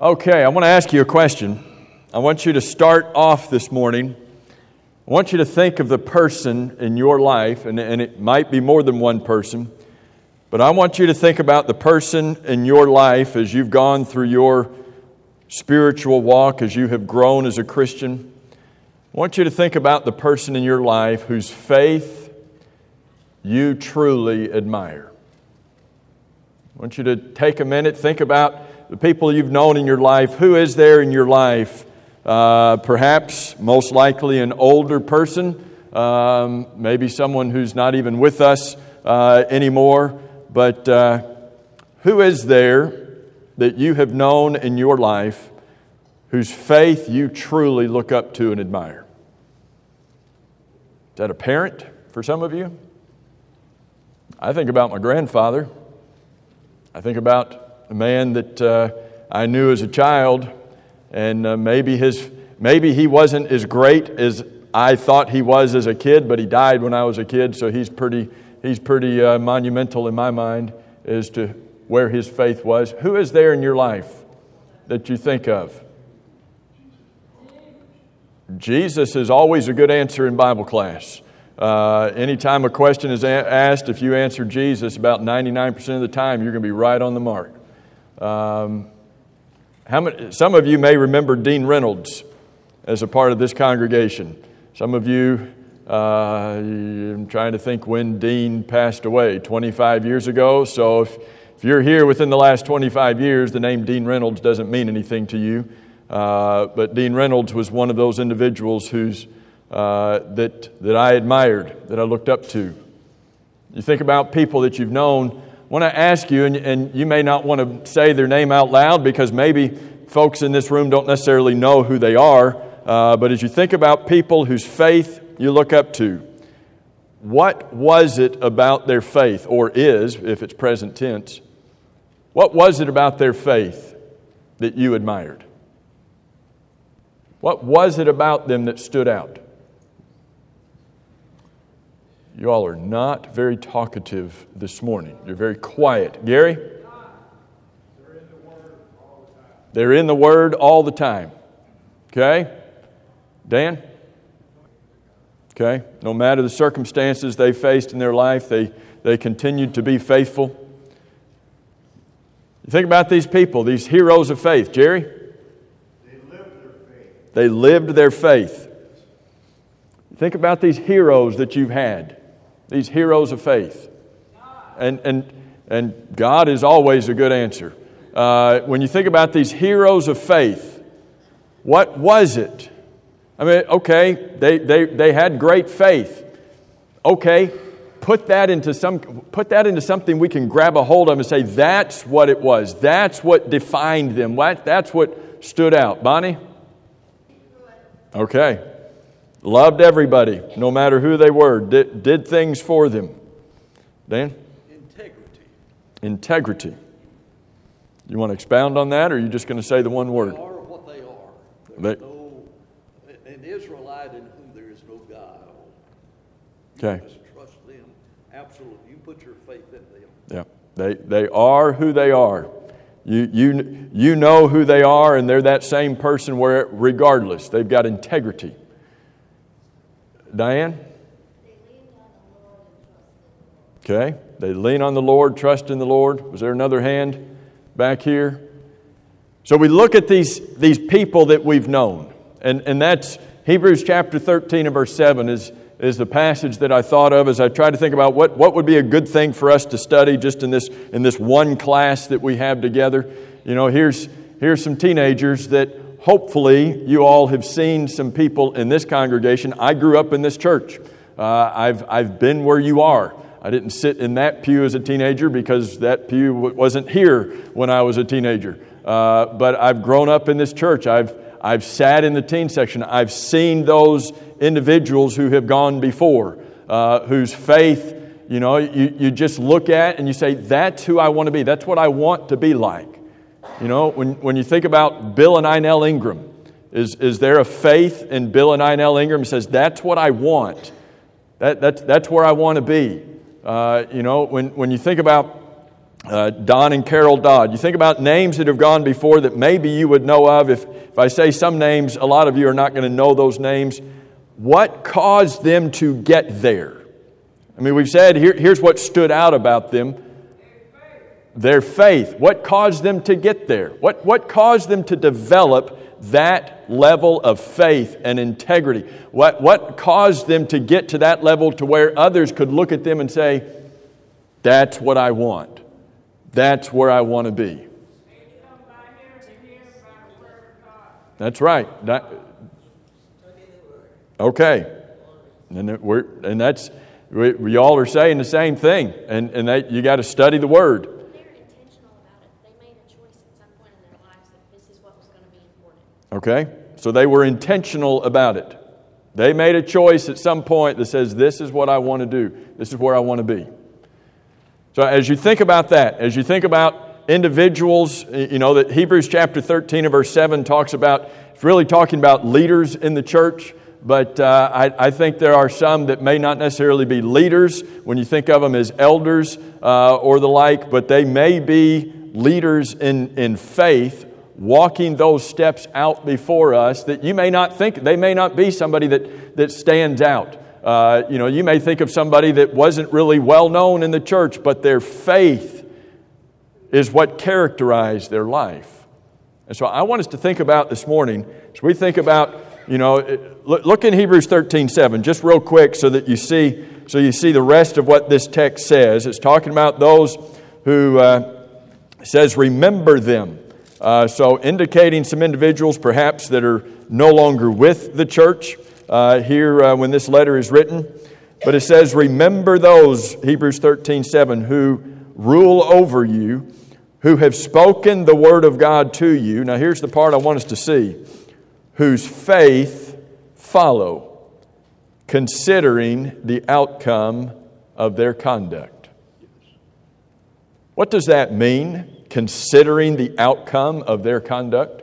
Okay, I want to ask you a question. I want you to start off this morning. I want you to think of the person in your life, and it might be more than one person, but I want you to think about the person in your life as you've gone through your spiritual walk, as you have grown as a Christian. I want you to think about the person in your life whose faith you truly admire. I want you to take a minute, think about the people you've known in your life. Who is there in your life? Perhaps, most likely, an older person, maybe someone who's not even with us anymore. But who is there that you have known in your life whose faith you truly look up to and admire? Is that a parent for some of you? I think about my grandfather. I think about a man that I knew as a child, and maybe he wasn't as great as I thought he was as a kid, but he died when I was a kid, so he's pretty monumental in my mind as to where his faith was. Who is there in your life that you think of? Jesus is always a good answer in Bible class. Anytime a question is asked, if you answer Jesus, about 99% of the time, you're going to be right on the mark. Some of you may remember Dean Reynolds as a part of this congregation. Some of you, I'm trying to think when Dean passed away, 25 years ago. So if you're here within the last 25 years, the name Dean Reynolds doesn't mean anything to you. But Dean Reynolds was one of those individuals that I admired, that I looked up to. You think about people that you've known. I want to ask you, and you may not want to say their name out loud because maybe folks in this room don't necessarily know who they are. But as you think about people whose faith you look up to, what was it about their faith, or is, if it's present tense, what was it about their faith that you admired? What was it about them that stood out? You all are not very talkative this morning. You're very quiet. Gary? They're in the Word all the time. Okay? Dan? Okay? No matter the circumstances they faced in their life, they continued to be faithful. You think about these people, these heroes of faith. Jerry? They lived their faith. Think about these heroes that you've had, these heroes of faith. And God is always a good answer. When you think about these heroes of faith, what was it? I mean, okay, they had great faith. Okay, put that into something we can grab a hold of and say, that's what it was. That's what defined them. That's what stood out. Bonnie? Okay. Loved everybody, no matter who they were. Did things for them. Dan? Integrity. You want to expound on that, or are you just going to say the one word? They are what they are. There's an Israelite in whom there is no guile. Okay. Just trust them. Absolutely. You put your faith in them. Yeah. They are who they are. You know who they are, and they're that same person where regardless. They've got integrity. Diane? Okay. They lean on the Lord, trust in the Lord. Was there another hand back here? So we look at these people that we've known. And that's Hebrews chapter 13 and verse 7 is the passage that I thought of as I tried to think about what would be a good thing for us to study just in this one class that we have together. You know, here's some teenagers that hopefully you all have seen some people in this congregation. I grew up in this church. I've been where you are. I didn't sit in that pew as a teenager because that pew wasn't here when I was a teenager. But I've grown up in this church. I've sat in the teen section. I've seen those individuals who have gone before, whose faith, you just look at and you say, that's who I want to be. That's what I want to be like. You know, when you think about Bill and Inell Ingram, is there a faith in Bill and Inell Ingram? He says, that's what I want. That's where I want to be. When you think about Don and Carol Dodd. You think about names that have gone before that maybe you would know of. If I say some names, a lot of you are not going to know those names. What caused them to get there? I mean, we've said here's what stood out about them. Their faith. What caused them to get there? What caused them to develop that level of faith and integrity? What caused them to get to that level to where others could look at them and say, that's what I want. That's where I want to be. That's right. Okay. And that's, we all are saying the same thing. And that you got to study the Word. They're intentional about it. They made a choice at some point in their lives that this is what was going to be important. Okay. So they were intentional about it. They made a choice at some point that says, this is what I want to do. This is where I want to be. So as you think about that, as you think about individuals, you know, that Hebrews chapter 13 and verse 7 talks about, it's really talking about leaders in the church, but I think there are some that may not necessarily be leaders when you think of them as elders or the like, but they may be leaders in faith, walking those steps out before us that you may not think, they may not be somebody that stands out. You may think of somebody that wasn't really well known in the church, but their faith is what characterized their life. And so I want us to think about this morning, as we think about, look in Hebrews 13:7, just real quick so you see the rest of what this text says. It's talking about those who says, remember them. So indicating some individuals perhaps that are no longer with the church. Here when this letter is written. But it says, remember those, Hebrews 13:7, who rule over you, who have spoken the word of God to you. Now here's the part I want us to see. Whose faith follow, considering the outcome of their conduct. What does that mean, considering the outcome of their conduct?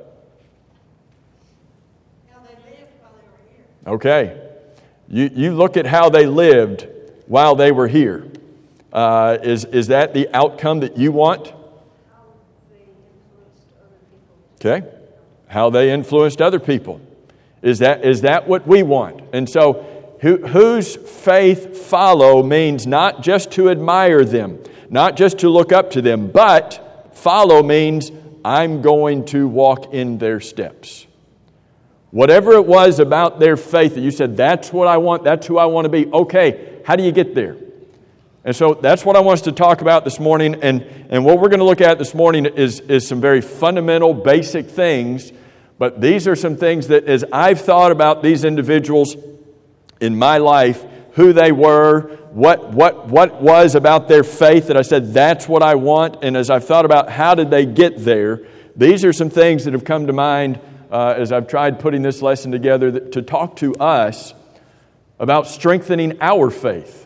Okay. You look at how they lived while they were here. Is that the outcome that you want? Okay. How they influenced other people. Is that what we want? And so whose faith follow means not just to admire them, not just to look up to them, but follow means I'm going to walk in their steps. Whatever it was about their faith that you said, that's what I want, that's who I want to be. Okay, how do you get there? And so that's what I want us to talk about this morning. And what we're going to look at this morning is some very fundamental, basic things. But these are some things that as I've thought about these individuals in my life, who they were, what was about their faith that I said, that's what I want. And as I've thought about how did they get there, these are some things that have come to mind as I've tried putting this lesson together to talk to us about strengthening our faith.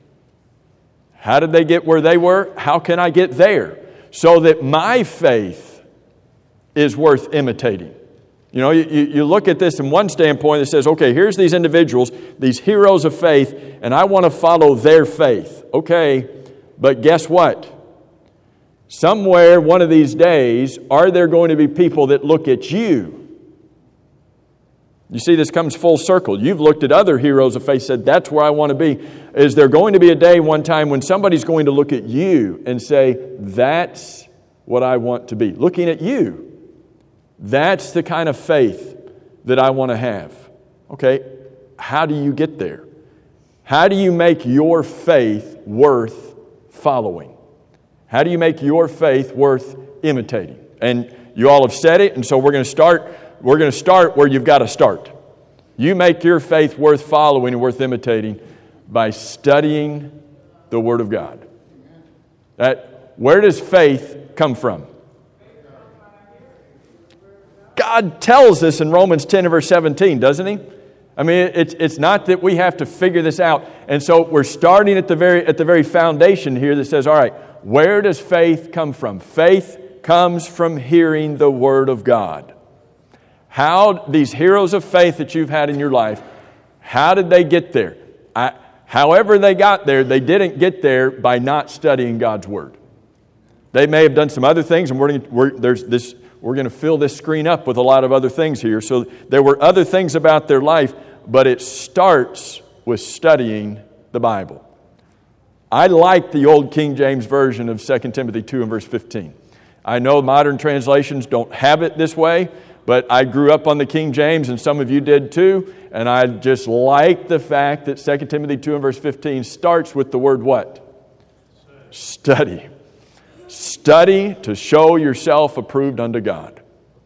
How did they get where they were? How can I get there? So that my faith is worth imitating. You look at this from one standpoint that says, okay, here's these individuals, these heroes of faith, and I want to follow their faith. Okay, but guess what? Somewhere, one of these days, are there going to be people that look at you? You see, this comes full circle. You've looked at other heroes of faith, said, that's where I want to be. Is there going to be a day, one time, when somebody's going to look at you and say, that's what I want to be? Looking at you. That's the kind of faith that I want to have. Okay, how do you get there? How do you make your faith worth following? How do you make your faith worth imitating? And you all have said it, and so we're going to start where you've got to start. You make your faith worth following and worth imitating by studying the Word of God. Where does faith come from? God tells us in Romans 10 and verse 17, doesn't He? I mean, it's not that we have to figure this out. And so we're starting at the very foundation here that says, all right, where does faith come from? Faith comes from hearing the Word of God. How these heroes of faith that you've had in your life, how did they get there? However they got there, they didn't get there by not studying God's Word. They may have done some other things, and we're going to fill this screen up with a lot of other things here. So there were other things about their life, but it starts with studying the Bible. I like the old King James Version of 2 Timothy 2 and verse 15. I know modern translations don't have it this way, but I grew up on the King James, and some of you did too, and I just like the fact that 2 Timothy 2 and verse 15 starts with the word what? Study. Study to show yourself approved unto God.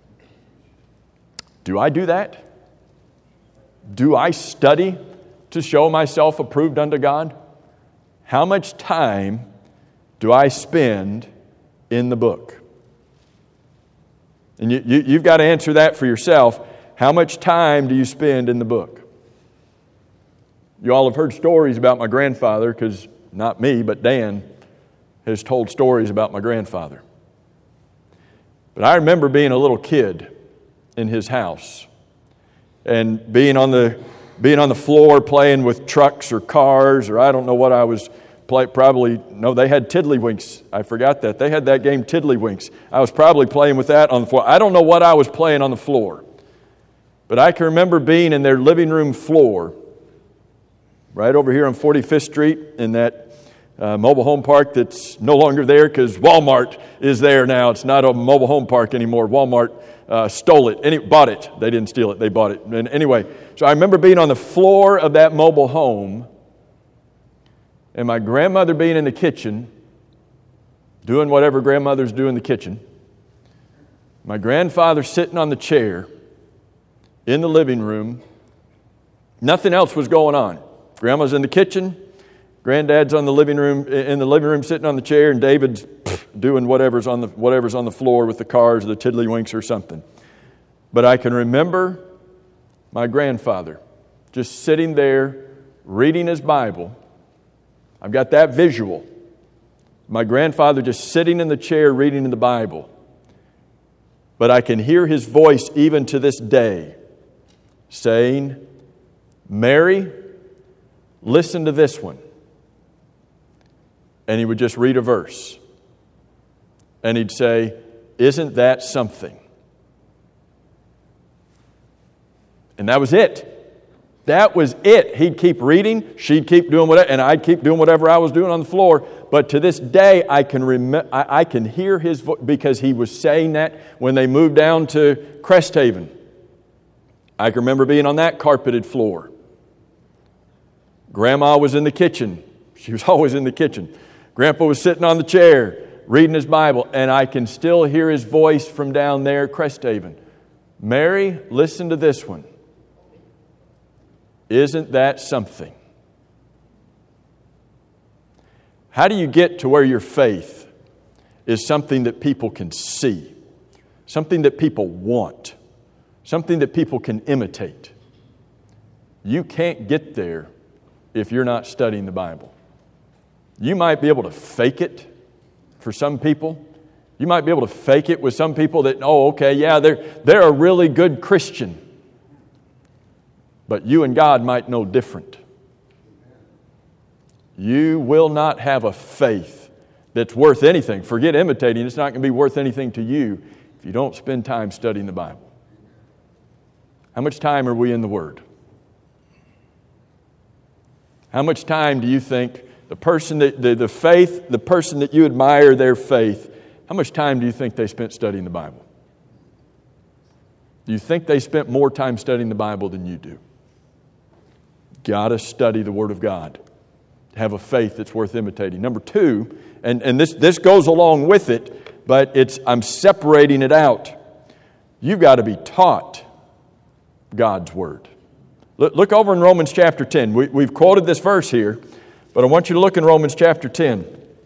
Do I do that? Do I study to show myself approved unto God? How much time do I spend in the book? And you've got to answer that for yourself. How much time do you spend in the book? You all have heard stories about my grandfather, because not me, but Dan has told stories about my grandfather. But I remember being a little kid in his house and being on the floor playing with trucks or cars, or I don't know what I was playing. They had Tiddlywinks. I forgot that. They had that game Tiddlywinks. I was probably playing with that on the floor. I don't know what I was playing on the floor. But I can remember being in their living room floor right over here on 45th Street in that mobile home park that's no longer there because Walmart is there now. It's not a mobile home park anymore. Walmart stole it. Bought it. They didn't steal it. They bought it. And anyway, so I remember being on the floor of that mobile home and my grandmother being in the kitchen doing whatever grandmothers do in the kitchen. My grandfather sitting on the chair in the living room. Nothing else was going on. Grandma's in the kitchen. Granddad's in the living room sitting on the chair, and David's doing whatever's on the floor with the cars, the Tiddlywinks or something. But I can remember my grandfather just sitting there reading his Bible. I've got that visual. My grandfather just sitting in the chair reading in the Bible. But I can hear his voice even to this day saying, "Mary, listen to this one." And he would just read a verse. And he'd say, "Isn't that something?" And that was it. That was it. He'd keep reading, she'd keep doing whatever, and I'd keep doing whatever I was doing on the floor. But to this day, I can hear his voice because he was saying that when they moved down to Cresthaven. I can remember being on that carpeted floor. Grandma was in the kitchen. She was always in the kitchen. Grandpa was sitting on the chair reading his Bible, and I can still hear his voice from down there, Cresthaven. "Mary, listen to this one. Isn't that something?" How do you get to where your faith is something that people can see, something that people want, something that people can imitate? You can't get there if you're not studying the Bible. You might be able to fake it for some people. You might be able to fake it with some people that, they're a really good Christian. But you and God might know different. You will not have a faith that's worth anything. Forget imitating. It's not going to be worth anything to you if you don't spend time studying the Bible. How much time are we in the Word? How much time do you think the person the person that you admire their faith, how much time do you think they spent studying the Bible? Do you think they spent more time studying the Bible than you do? Got to study the Word of God to have a faith that's worth imitating. Number two, and this goes along with it, but I'm separating it out. You've got to be taught God's Word. Look over in Romans chapter 10. We've quoted this verse here, but I want you to look in Romans chapter 10.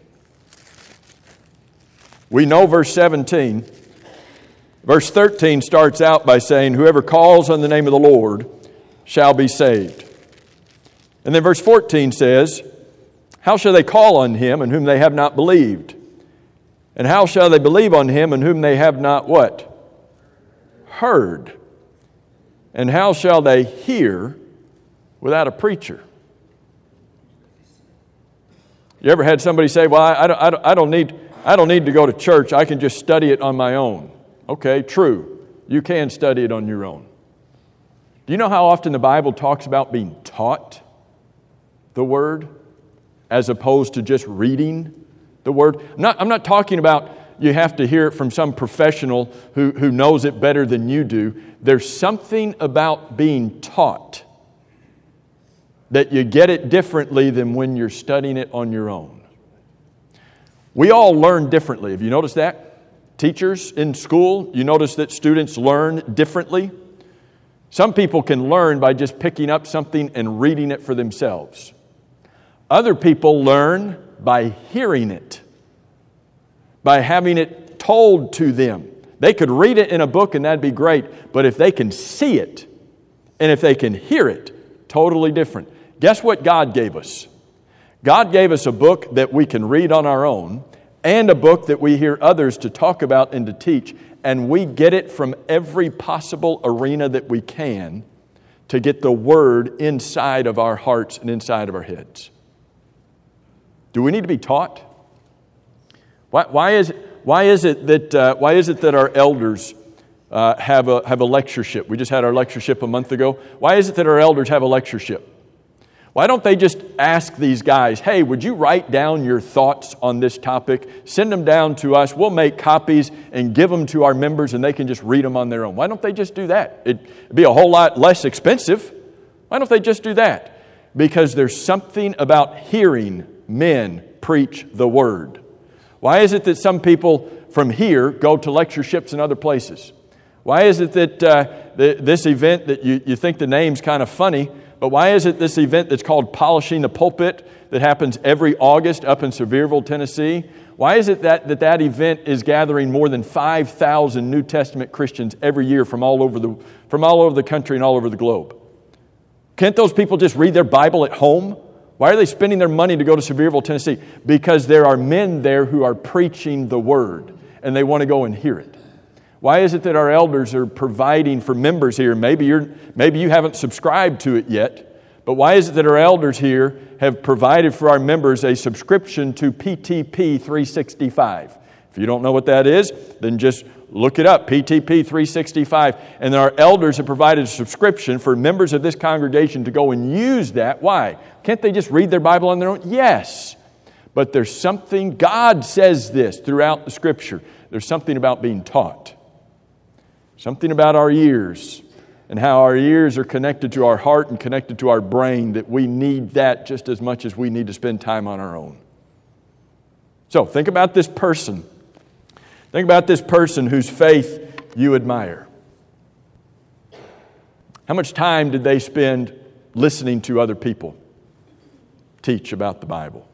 We know verse 17. Verse 13 starts out by saying, "Whoever calls on the name of the Lord shall be saved." And then verse 14 says, "How shall they call on him in whom they have not believed? And how shall they believe on him in whom they have not" what? Heard. "And how shall they hear without a preacher?" You ever had somebody say, "Well, I don't need I don't need to go to church. I can just study it on my own. Okay, true. You can study it on your own. Do you know how often the Bible talks about being taught the Word as opposed to just reading the Word? I'm not talking about you have to hear it from some professional who knows it better than you do. There's something about being taught that you get it differently than when you're studying it on your own. We all learn differently. Have you noticed that? Teachers in school, you notice that students learn differently. Some people can learn by just picking up something and reading it for themselves. Other people learn by hearing it, by having it told to them. They could read it in a book and that'd be great, but if they can see it and if they can hear it, totally different. Guess what God gave us? God gave us a book that we can read on our own and a book that we hear others to talk about and to teach, and we get it from every possible arena that we can to get the Word inside of our hearts and inside of our heads. Do we need to be taught? Why is it that our elders have a lectureship? We just had our lectureship a month ago. Why is it that our elders have a lectureship? Why don't they just ask these guys, hey, would you write down your thoughts on this topic? Send them down to us. We'll make copies and give them to our members and they can just read them on their own. Why don't they just do that? It'd be a whole lot less expensive. Why don't they just do that? Because there's something about hearing men preach the Word. Why is it that some people from here go to lectureships in other places? Why is it that this event that you think the name's kind of funny, but why is it this event that's called Polishing the Pulpit that happens every August up in Sevierville, Tennessee? Why is it that event is gathering more than 5,000 New Testament Christians every year from all over the country and all over the globe? Can't those people just read their Bible at home? Why are they spending their money to go to Sevierville, Tennessee? Because there are men there who are preaching the Word and they want to go and hear it. Why is it that our elders are providing for members here? Maybe you haven't subscribed to it yet, but why is it that our elders here have provided for our members a subscription to PTP 365? If you don't know what that is, then just look it up, PTP 365. And our elders have provided a subscription for members of this congregation to go and use that. Why? Can't they just read their Bible on their own? Yes. But there's something, God says this throughout the Scripture, there's something about being taught. Something about our ears and how our ears are connected to our heart and connected to our brain, that we need that just as much as we need to spend time on our own. So think about this person. Think about this person whose faith you admire. How much time did they spend listening to other people teach about the Bible?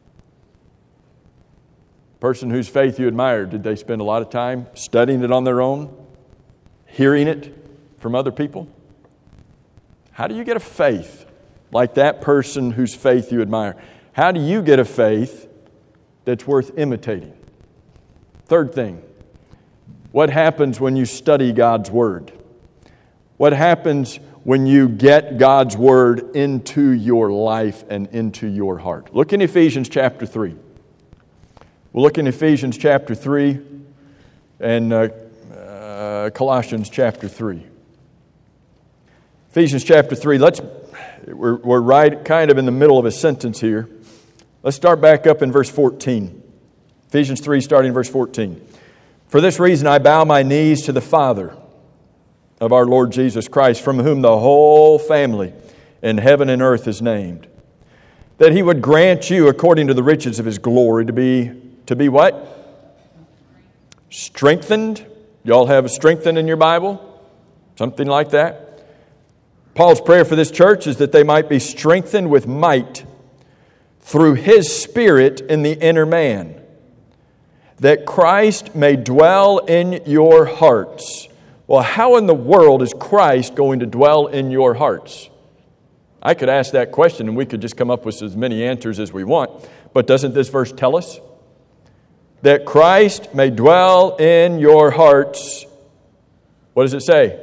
Person whose faith you admire, did they spend a lot of time studying it on their own? Hearing it from other people? How do you get a faith like that person whose faith you admire? How do you get a faith that's worth imitating? Third thing, what happens when you study God's Word? What happens when you get God's Word into your life and into your heart? Look in Ephesians chapter 3. We'll look in Ephesians chapter 3 and Colossians chapter 3. Ephesians chapter 3. We're right kind of in the middle of a sentence here. Let's start back up in verse 14. Ephesians 3, starting in verse 14. For this reason I bow my knees to the Father of our Lord Jesus Christ, from whom the whole family in heaven and earth is named, that He would grant you, according to the riches of His glory, to be what? Strengthened. Y'all have strengthened in your Bible? Something like that. Paul's prayer for this church is that they might be strengthened with might through His Spirit in the inner man, that Christ may dwell in your hearts. Well, how in the world is Christ going to dwell in your hearts? I could ask that question and we could just come up with as many answers as we want. But doesn't this verse tell us? That Christ may dwell in your hearts. What does it say?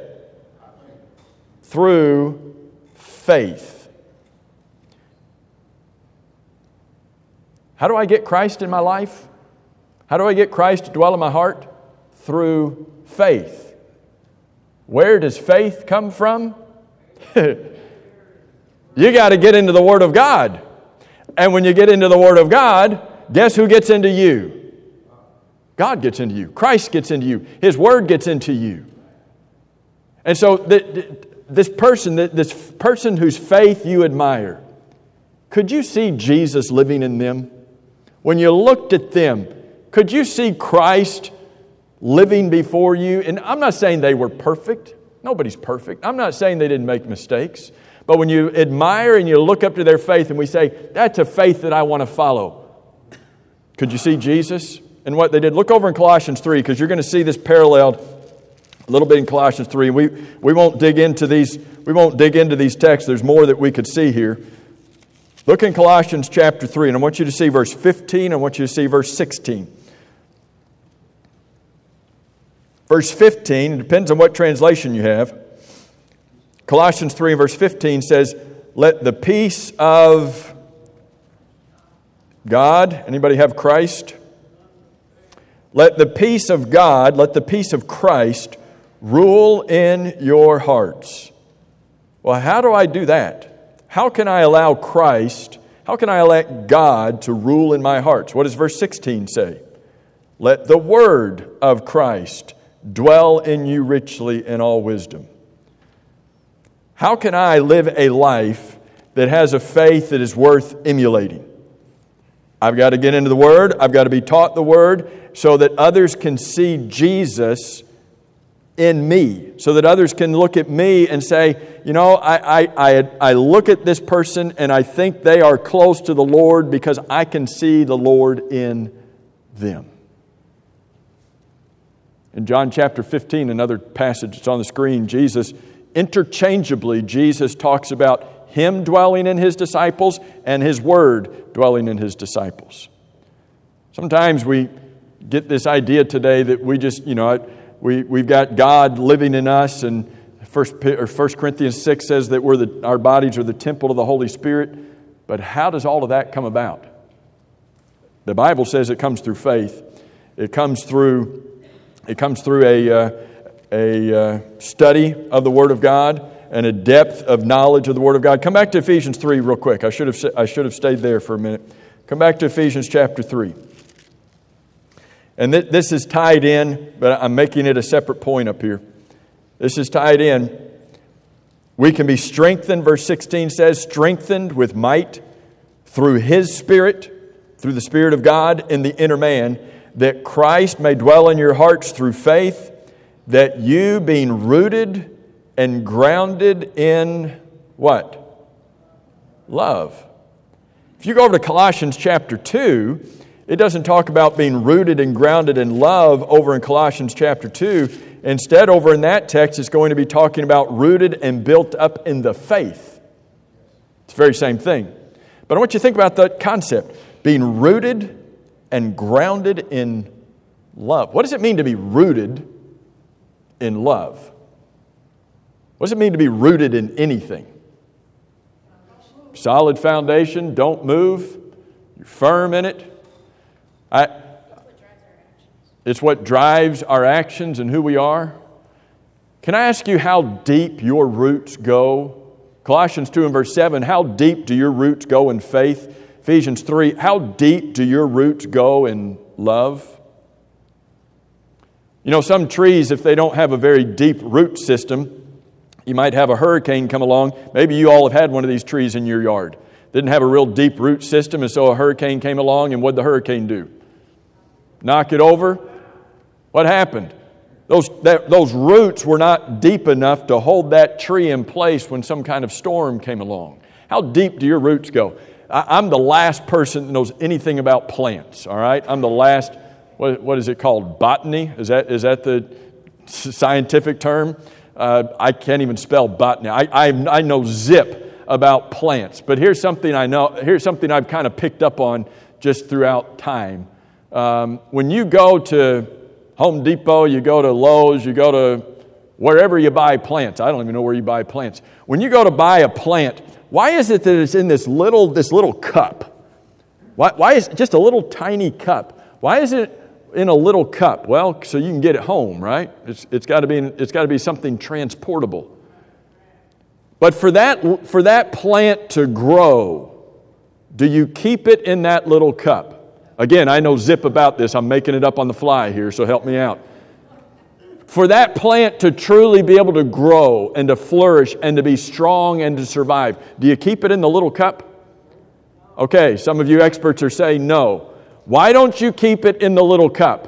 Through faith. How do I get Christ in my life? How do I get Christ to dwell in my heart? Through faith. Where does faith come from? You got to get into the Word of God. And when you get into the Word of God, guess who gets into you? God gets into you. Christ gets into you. His Word gets into you. And so this person whose faith you admire, could you see Jesus living in them? When you looked at them, could you see Christ living before you? And I'm not saying they were perfect. Nobody's perfect. I'm not saying they didn't make mistakes. But when you admire and you look up to their faith and we say, that's a faith that I want to follow. Could you see Jesus and what they did? Look over in Colossians 3, because you're going to see this paralleled a little bit in Colossians 3. And we won't dig into these texts. There's more that we could see here. Look in Colossians chapter 3, and I want you to see verse 15. I want you to see verse 16. Verse 15, it depends on what translation you have. Colossians 3 and verse 15 says, let the peace of God, anybody have Christ? Let the peace of God, let the peace of Christ rule in your hearts. Well, how do I do that? How can I allow Christ, how can I allow God to rule in my hearts? What does verse 16 say? Let the word of Christ dwell in you richly in all wisdom. How can I live a life that has a faith that is worth emulating? I've got to get into the Word. I've got to be taught the Word so that others can see Jesus in me. So that others can look at me and say, you know, I look at this person and I think they are close to the Lord because I can see the Lord in them. In John chapter 15, another passage that's on the screen, Jesus talks about Him dwelling in His disciples and His Word dwelling in His disciples. Sometimes we get this idea today that we just, we've got God living in us, and 1 Corinthians 6 says that our bodies are the temple of the Holy Spirit. But how does all of that come about? The Bible says it comes through faith. It comes through a study of the Word of God and a depth of knowledge of the Word of God. Come back to Ephesians 3 real quick. I should have stayed there for a minute. Come back to Ephesians chapter 3. And this is tied in, but I'm making it a separate point up here. This is tied in. We can be strengthened, verse 16 says, strengthened with might through His Spirit, through the Spirit of God in the inner man, that Christ may dwell in your hearts through faith, that you being rooted and grounded in what? Love. If you go over to Colossians chapter 2, it doesn't talk about being rooted and grounded in love over in Colossians chapter 2. Instead, over in that text, it's going to be talking about rooted and built up in the faith. It's the very same thing. But I want you to think about that concept. Being rooted and grounded in love. What does it mean to be rooted in love? What does it mean to be rooted in anything? Solid foundation, don't move, you're firm in it. It's what drives our actions and who we are. Can I ask you how deep your roots go? Colossians 2 and verse 7, how deep do your roots go in faith? Ephesians 3, how deep do your roots go in love? You know, some trees, if they don't have a very deep root system, you might have a hurricane come along. Maybe you all have had one of these trees in your yard. Didn't have a real deep root system, and so a hurricane came along, and what'd the hurricane do? Knock it over? What happened? Those roots were not deep enough to hold that tree in place when some kind of storm came along. How deep do your roots go? I'm the last person that knows anything about plants, all right? I'm the last, what is it called? Botany? Is that the scientific term? I can't even spell botany. I know zip about plants. But here's something I know. Here's something I've kind of picked up on just throughout time. When you go to Home Depot, you go to Lowe's, you go to wherever you buy plants. I don't even know where you buy plants. When you go to buy a plant, why is it that it's in this little cup? Why is it just a little tiny cup? Why is it in a little cup. Well, so you can get it home, right? It's got to be something transportable. But for that plant to grow, do you keep it in that little cup? Again, I know zip about this. I'm making it up on the fly here, so help me out. For that plant to truly be able to grow and to flourish and to be strong and to survive, do you keep it in the little cup? Okay, some of you experts are saying no. Why don't you keep it in the little cup?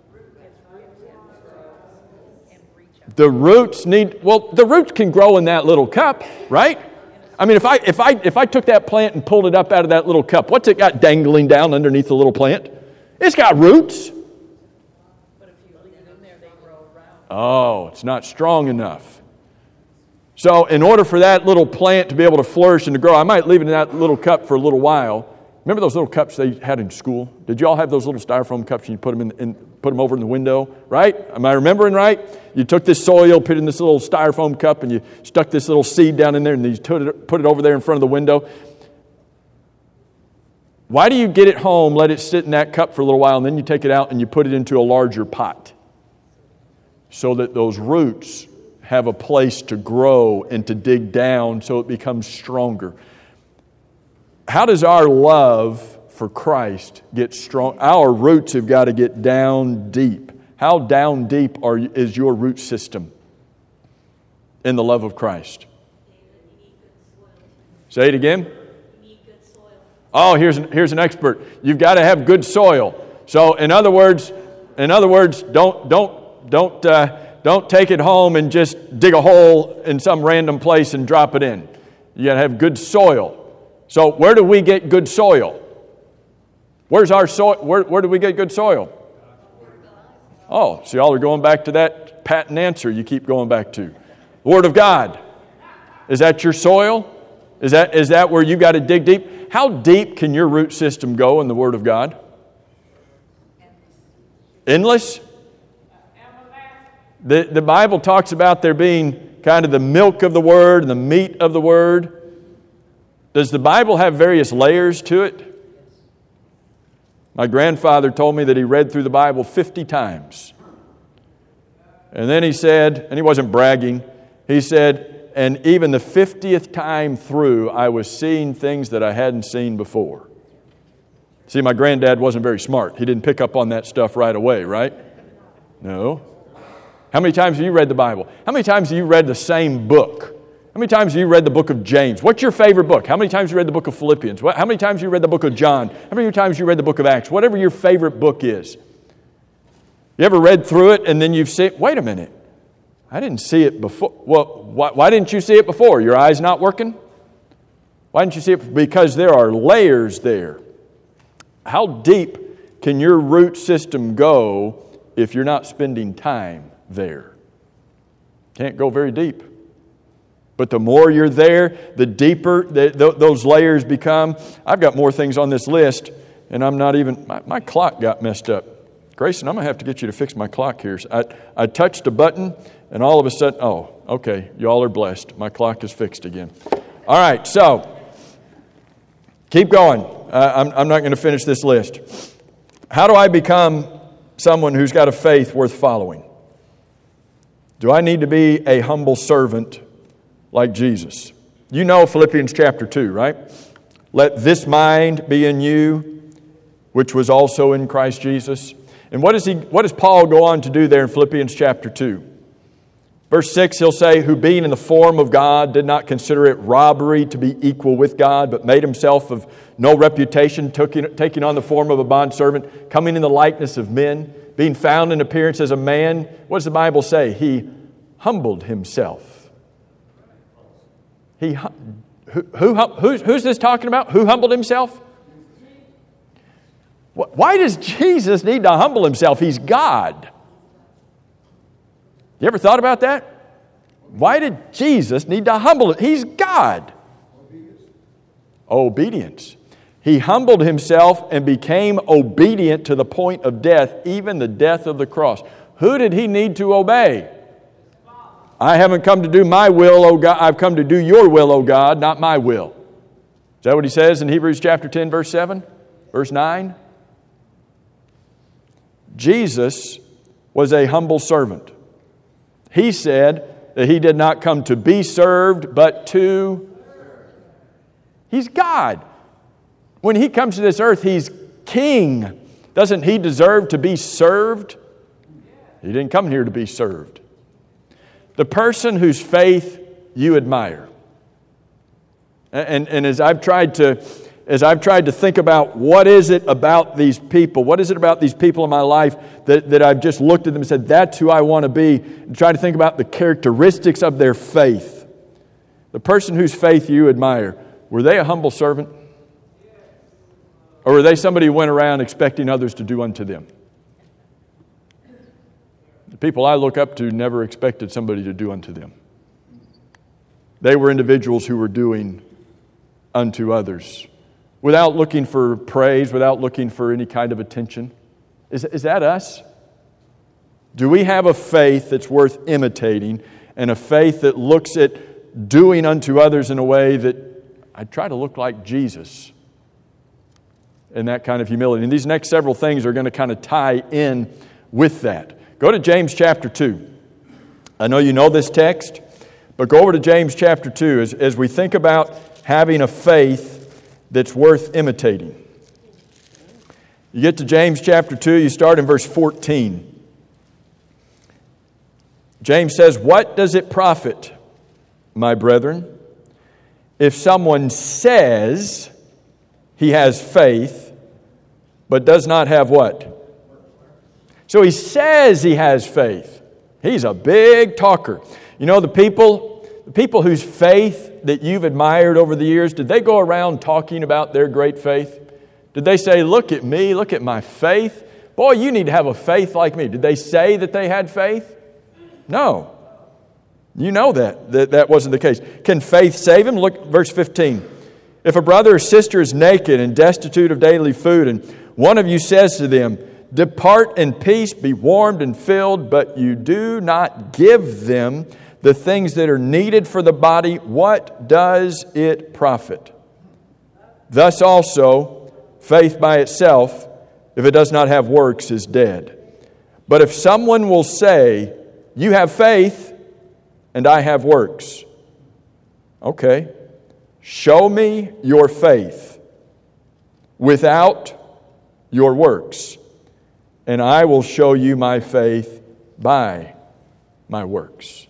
The roots can grow in that little cup, right? I mean, if I took that plant and pulled it up out of that little cup, what's it got dangling down underneath the little plant? It's got roots. But if you leave them there, they grow around. Oh, it's not strong enough. So in order for that little plant to be able to flourish and to grow, I might leave it in that little cup for a little while. Remember those little cups they had in school? Did you all have those little styrofoam cups and you put them over in the window, right? Am I remembering right? You took this soil, put it in this little styrofoam cup, and you stuck this little seed down in there, and you put it over there in front of the window. Why do you get it home, let it sit in that cup for a little while, and then you take it out and you put it into a larger pot? So that those roots have a place to grow and to dig down so it becomes stronger. How does our love for Christ get strong? Our roots have got to get down deep. How down deep is your root system in the love of Christ? Say it again. Oh, here's an expert. You've got to have good soil. So, in other words, don't take it home and just dig a hole in some random place and drop it in. You got to have good soil. So where do we get good soil? Where's our soil? Where do we get good soil? Oh, so y'all are going back to that patent answer you keep going back to. The Word of God. Is that your soil? Is that where you got to dig deep? How deep can your root system go in the Word of God? Endless? The Bible talks about there being kind of the milk of the Word and the meat of the Word. Does the Bible have various layers to it? My grandfather told me that he read through the Bible 50 times. And then he said, and he wasn't bragging, he said, and even the 50th time through, I was seeing things that I hadn't seen before. See, my granddad wasn't very smart. He didn't pick up on that stuff right away, right? No. How many times have you read the Bible? How many times have you read the same book? How many times have you read the book of James? What's your favorite book? How many times have you read the book of Philippians? How many times have you read the book of John? How many times have you read the book of Acts? Whatever your favorite book is. You ever read through it and then you've said, wait a minute, I didn't see it before. Well, why didn't you see it before? Your eyes not working? Why didn't you see it? Because there are layers there. How deep can your root system go if you're not spending time there? Can't go very deep. But the more you're there, the deeper those layers become. I've got more things on this list, and I'm not even... My clock got messed up. Grayson, I'm going to have to get you to fix my clock here. I touched a button, and all of a sudden... Oh, okay, you all are blessed. My clock is fixed again. All right, so... Keep going. I'm not going to finish this list. How do I become someone who's got a faith worth following? Do I need to be a humble servant like Jesus? You know Philippians chapter 2, right? Let this mind be in you, which was also in Christ Jesus. And what does Paul go on to do there in Philippians chapter 2? Verse 6, he'll say, who being in the form of God did not consider it robbery to be equal with God, but made himself of no reputation, taking on the form of a bondservant, coming in the likeness of men, being found in appearance as a man. What does the Bible say? He humbled himself. Who's this talking about? Who humbled himself? Why does Jesus need to humble himself? He's God. You ever thought about that? Why did Jesus need to humble it? He's God. Obedience. He humbled himself and became obedient to the point of death, even the death of the cross. Who did he need to obey? I haven't come to do my will, O God. I've come to do your will, O God, not my will. Is that what he says in Hebrews chapter 10, verse 7? Verse 9? Jesus was a humble servant. He said that He did not come to be served, but to... He's God. When He comes to this earth, He's King. Doesn't He deserve to be served? He didn't come here to be served. The person whose faith you admire. And as I've tried to think about what is it about these people in my life that I've just looked at them and said, that's who I want to be, and try to think about the characteristics of their faith. The person whose faith you admire, were they a humble servant? Or were they somebody who went around expecting others to do unto them? The people I look up to never expected somebody to do unto them. They were individuals who were doing unto others without looking for praise, without looking for any kind of attention. Is that us? Do we have a faith that's worth imitating, and a faith that looks at doing unto others in a way that I try to look like Jesus in that kind of humility? And these next several things are going to kind of tie in with that. Go to James chapter 2. I know you know this text, but go over to James chapter 2 as we think about having a faith that's worth imitating. You get to James chapter 2, you start in verse 14. James says, "What does it profit, my brethren, if someone says he has faith, but does not have what?" So he says he has faith. He's a big talker. You know, the people whose faith that you've admired over the years, did they go around talking about their great faith? Did they say, "Look at me, look at my faith. Boy, you need to have a faith like me"? Did they say that they had faith? No. You know that wasn't the case. Can faith save him? Look, verse 15. "If a brother or sister is naked and destitute of daily food, and one of you says to them, 'Depart in peace, be warmed and filled,' but you do not give them the things that are needed for the body, what does it profit? Thus also, faith by itself, if it does not have works, is dead. But if someone will say, 'You have faith, and I have works,' okay, show me your faith without your works, and I will show you my faith by my works."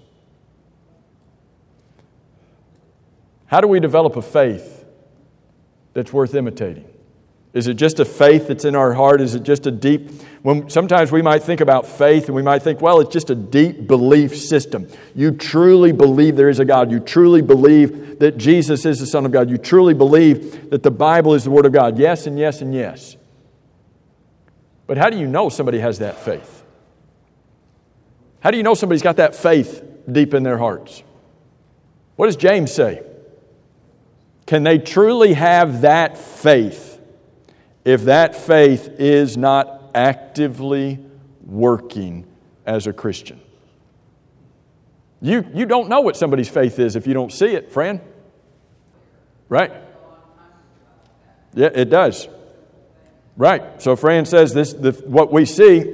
How do we develop a faith that's worth imitating? Is it just a faith that's in our heart? Is it just a deep... Sometimes we might think about faith and we might think, well, it's just a deep belief system. You truly believe there is a God. You truly believe that Jesus is the Son of God. You truly believe that the Bible is the Word of God. Yes and yes and yes. But how do you know somebody has that faith? How do you know somebody's got that faith deep in their hearts? What does James say? Can they truly have that faith if that faith is not actively working as a Christian? You don't know what somebody's faith is if you don't see it, friend. Right? Yeah, it does. Right. So Fran says what we see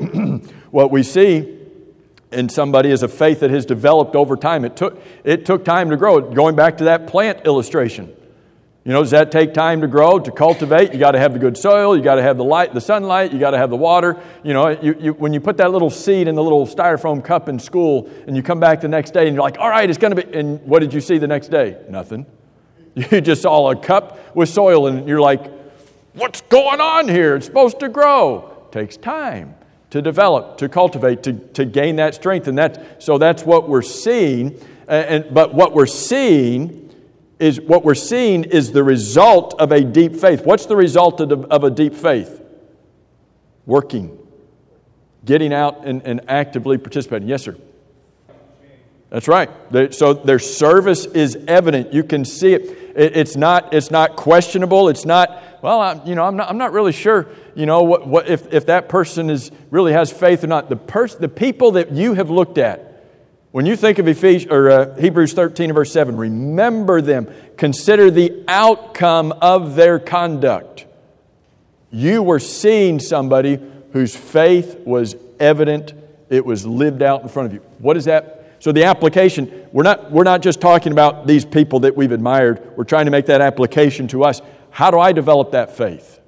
in somebody is a faith that has developed over time. It took time to grow. Going back to that plant illustration. You know, does that take time to grow, to cultivate? You got to have the good soil. You got to have the light, the sunlight. You got to have the water. You know, when you put that little seed in the little styrofoam cup in school, and you come back the next day, and you're like, "All right, it's going to be." And what did you see the next day? Nothing. You just saw a cup with soil, and you're like, "What's going on here? It's supposed to grow." It takes time to develop, to cultivate, to gain that strength, and that's what we're seeing. But what we're seeing is the result of a deep faith. What's the result of a deep faith? Working. Getting out and actively participating. Yes, sir. That's right. So their service is evident. You can see it. It's not questionable. It's not, well, I'm not really sure, what if that person really has faith or not. The people that you have looked at, when you think of Hebrews 13 verse 7, remember them. Consider the outcome of their conduct. You were seeing somebody whose faith was evident. It was lived out in front of you. What is that? So the application, we're not just talking about these people that we've admired. We're trying to make that application to us. How do I develop that faith?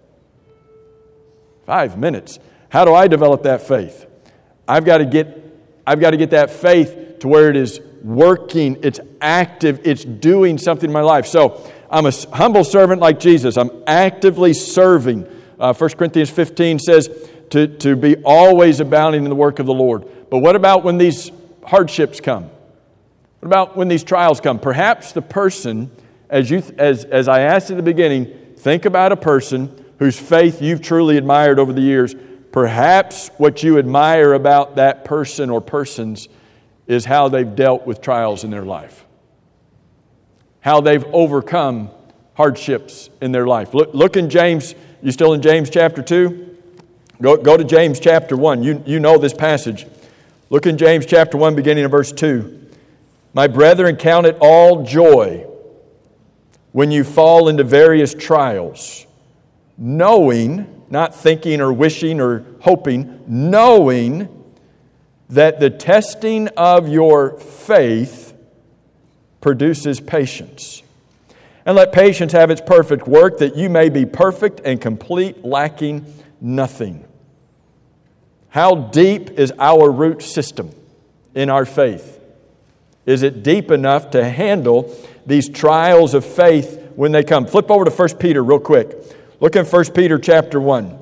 5 minutes. How do I develop that faith? I've got to get that faith to where it is working, it's active, it's doing something in my life. So I'm a humble servant like Jesus. I'm actively serving. 1 Corinthians 15 says to be always abounding in the work of the Lord. But what about when these hardships come? What about when these trials come? Perhaps the person, as I asked at the beginning, think about a person whose faith you've truly admired over the years. Perhaps what you admire about that person or persons is how they've dealt with trials in their life. How they've overcome hardships in their life. Look in James. You still in James chapter 2? Go to James chapter 1. You know this passage. Look in James chapter 1, beginning of verse 2. My brethren, count it all joy when you fall into various trials, knowing, not thinking or wishing or hoping, knowing that the testing of your faith produces patience. And let patience have its perfect work, that you may be perfect and complete, lacking nothing. How deep is our root system in our faith? Is it deep enough to handle these trials of faith when they come? Flip over to 1 Peter real quick. Look in 1 Peter chapter 1.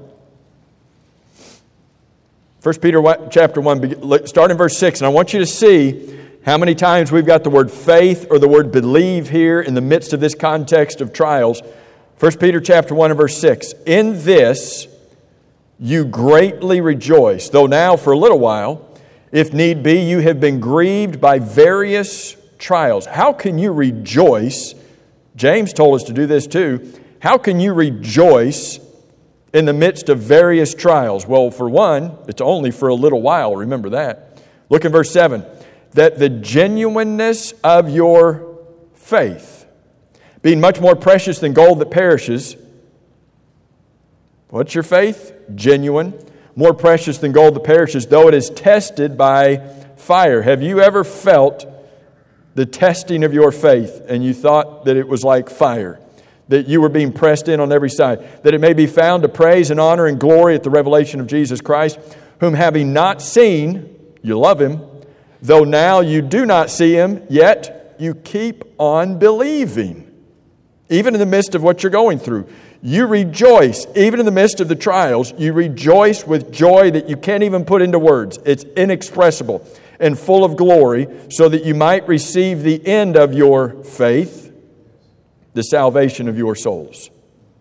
1 Peter chapter 1, start in verse 6. And I want you to see how many times we've got the word faith or the word believe here in the midst of this context of trials. 1 Peter chapter 1 and verse 6. In this you greatly rejoice, though now for a little while, if need be, you have been grieved by various trials. How can you rejoice? James told us to do this too. How can you rejoice in the midst of various trials? Well, for one, it's only for a little while. Remember that. Look in verse 7. That the genuineness of your faith, being much more precious than gold that perishes. What's your faith? Genuine. More precious than gold that perishes, though it is tested by fire. Have you ever felt the testing of your faith and you thought that it was like fire? That you were being pressed in on every side, that it may be found to praise and honor and glory at the revelation of Jesus Christ, whom having not seen, you love Him, though now you do not see Him, yet you keep on believing. Even in the midst of what you're going through, you rejoice. Even in the midst of the trials, you rejoice with joy that you can't even put into words. It's inexpressible and full of glory, so that you might receive the end of your faith, the salvation of your souls.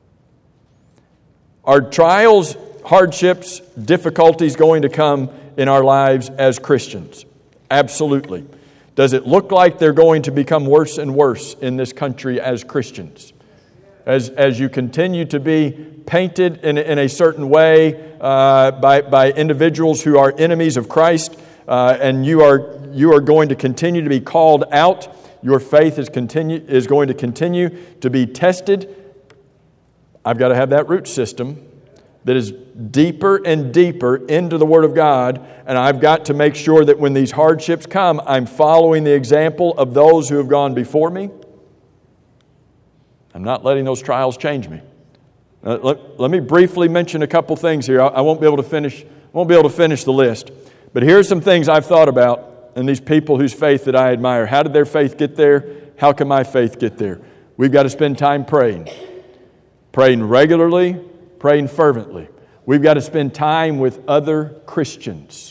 Are trials, hardships, difficulties going to come in our lives as Christians? Absolutely. Does it look like they're going to become worse and worse in this country as Christians? As you continue to be painted in a certain way by individuals who are enemies of Christ, and you are going to continue to be called out. Your faith is going to continue to be tested. I've got to have that root system that is deeper and deeper into the Word of God, and I've got to make sure that when these hardships come, I'm following the example of those who have gone before me. I'm not letting those trials change me. Let me briefly mention a couple things here. I won't be able to finish the list, but here's some things I've thought about. And these people whose faith that I admire, how did their faith get there? How can my faith get there? We've got to spend time praying. Praying regularly, praying fervently. We've got to spend time with other Christians.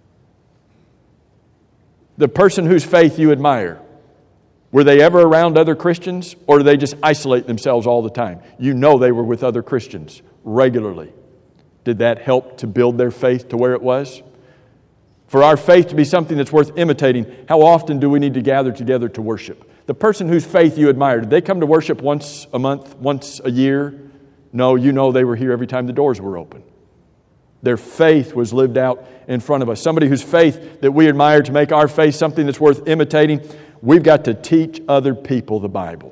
The person whose faith you admire, were they ever around other Christians, or do they just isolate themselves all the time? You know they were with other Christians regularly. Did that help to build their faith to where it was? For our faith to be something that's worth imitating, how often do we need to gather together to worship? The person whose faith you admire, did they come to worship once a month, once a year? No, you know they were here every time the doors were open. Their faith was lived out in front of us. Somebody whose faith that we admire, to make our faith something that's worth imitating, we've got to teach other people the Bible.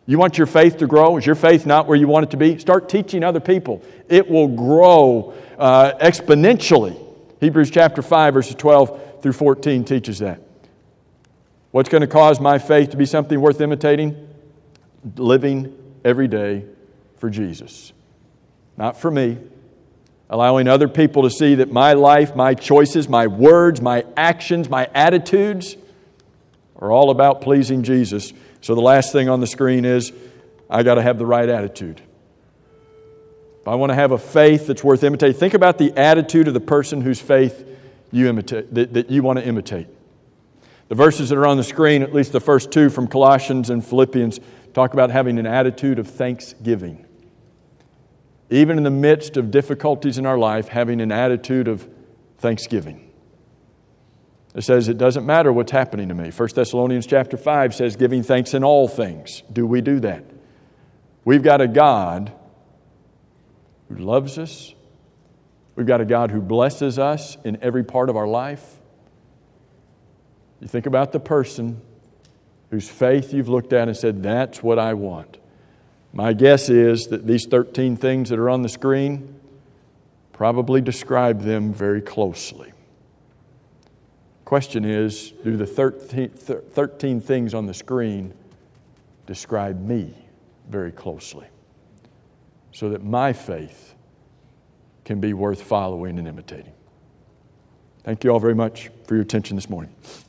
You want your faith to grow? Is your faith not where you want it to be? Start teaching other people. It will grow exponentially. Hebrews chapter 5, verses 12 through 14 teaches that. What's going to cause my faith to be something worth imitating? Living every day for Jesus. Not for me. Allowing other people to see that my life, my choices, my words, my actions, my attitudes are all about pleasing Jesus. So the last thing on the screen is, I got to have the right attitude. If I want to have a faith that's worth imitating, think about the attitude of the person whose faith you imitate, that you want to imitate. The verses that are on the screen, at least the first two from Colossians and Philippians, talk about having an attitude of thanksgiving. Even in the midst of difficulties in our life, having an attitude of thanksgiving. It says it doesn't matter what's happening to me. 1 Thessalonians chapter 5 says giving thanks in all things. Do we do that? We've got a God who loves us. We've got a God who blesses us in every part of our life. You think about the person whose faith you've looked at and said, that's what I want. My guess is that these 13 things that are on the screen probably describe them very closely. Question is, do the 13 things on the screen describe me very closely so that my faith can be worth following and imitating? Thank you all very much for your attention this morning.